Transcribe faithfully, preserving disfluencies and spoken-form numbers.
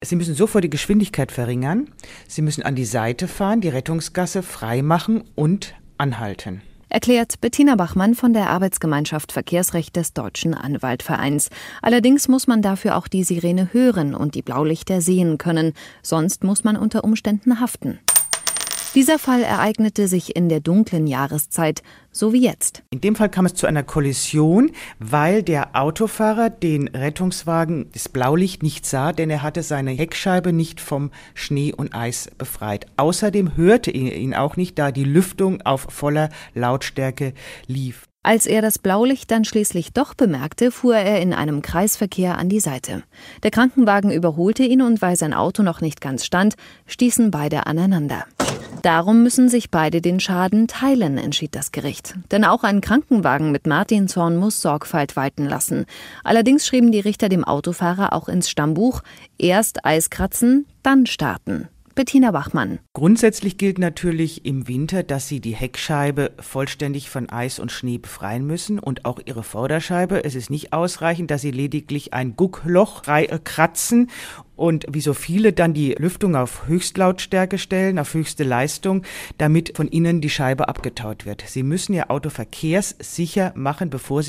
Sie müssen sofort die Geschwindigkeit verringern, Sie müssen an die Seite fahren, die Rettungsgasse freimachen und anhalten. Erklärt Bettina Bachmann von der Arbeitsgemeinschaft Verkehrsrecht des Deutschen Anwaltvereins. Allerdings muss man dafür auch die Sirene hören und die Blaulichter sehen können, sonst muss man unter Umständen haften. Dieser Fall ereignete sich in der dunklen Jahreszeit, so wie jetzt. In dem Fall kam es zu einer Kollision, weil der Autofahrer den Rettungswagen, das Blaulicht, nicht sah, denn er hatte seine Heckscheibe nicht vom Schnee und Eis befreit. Außerdem hörte er ihn auch nicht, da die Lüftung auf voller Lautstärke lief. Als er das Blaulicht dann schließlich doch bemerkte, fuhr er in einem Kreisverkehr an die Seite. Der Krankenwagen überholte ihn und weil sein Auto noch nicht ganz stand, stießen beide aneinander. Darum müssen sich beide den Schaden teilen, entschied das Gericht. Denn auch ein Krankenwagen mit Martinshorn muss Sorgfalt walten lassen. Allerdings schrieben die Richter dem Autofahrer auch ins Stammbuch: erst Eis kratzen, dann starten. Bettina Bachmann. Grundsätzlich gilt natürlich im Winter, dass Sie die Heckscheibe vollständig von Eis und Schnee befreien müssen und auch Ihre Vorderscheibe. Es ist nicht ausreichend, dass Sie lediglich ein Guckloch kratzen und wie so viele dann die Lüftung auf Höchstlautstärke stellen, auf höchste Leistung, damit von innen die Scheibe abgetaut wird. Sie müssen Ihr Auto verkehrssicher machen, bevor Sie